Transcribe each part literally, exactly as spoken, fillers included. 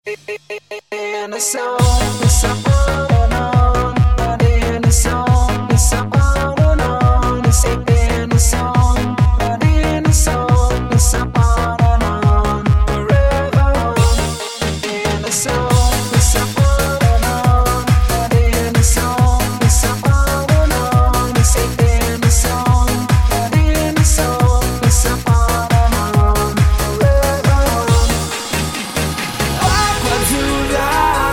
And the song, the song on and on, and the song, the song on and on, and the song, and the song, the song on and on, forever. And the song, the song on and on, and the song, the song on and on, and the song, and the song, the song on and on, forever. Acqua azzurra,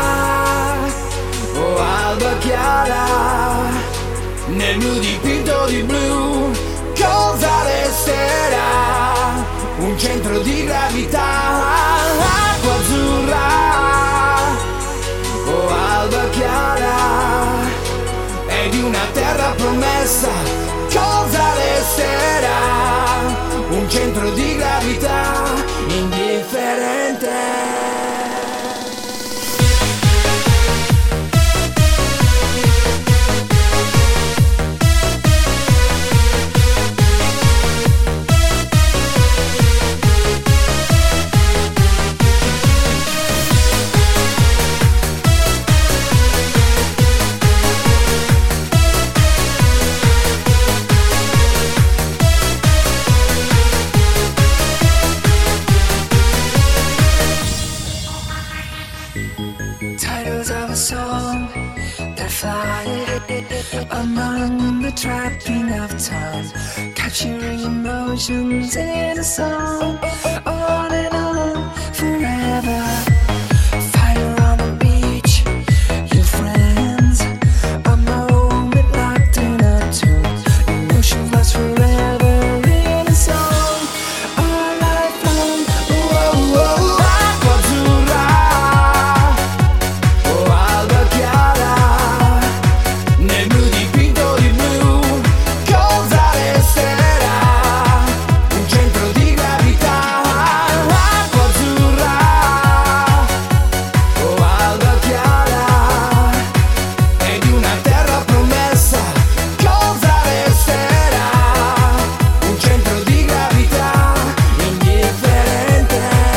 oh alba chiara, nel blu dipinto di blu, cosa resterà? Un centro di gravità. Acqua azzurra, oh alba chiara, è di una terra promessa, cosa resterà? Un centro di gravità indifferente. Titles of a song that fly among the trapping of time, capturing emotions in a song, on and on forever. Fire on the beach, your friends, a moment locked in a tune, emotion lasts forever in a song, all life long. Whoa, whoa, acqua azzurra, oh alba chiara, nel blu dipinto di blu, cosa resterà? Un centro di gravità. Acqua azzurra, oh alba chiara, è di una terra promessa, cosa resterà? Un centro di gravità indifferente.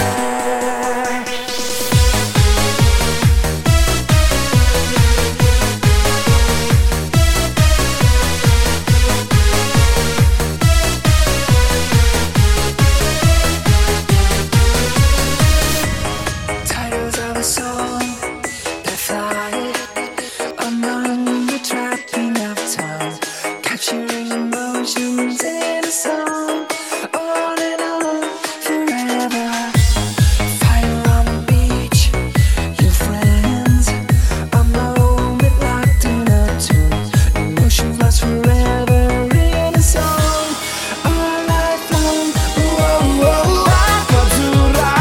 Titles of a song that fly among the trapping of time, capturing emotions in a song, on and on forever. Fire on the beach, your friends, a moment locked in a tune, emotions last forever in a song, all life long. Whoa, whoa, acqua azzurra,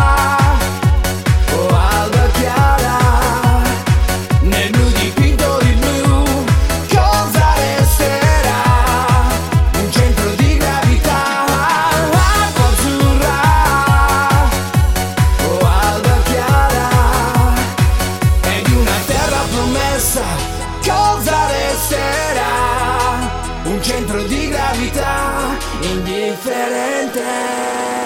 oh alba chiara, nel blu dipinto di blu, cosa resterà? Un centro di gravità. Acqua azzurra, oh alba chiara, è di una terra promessa, cosa resterà? Un centro di gravità indifferente.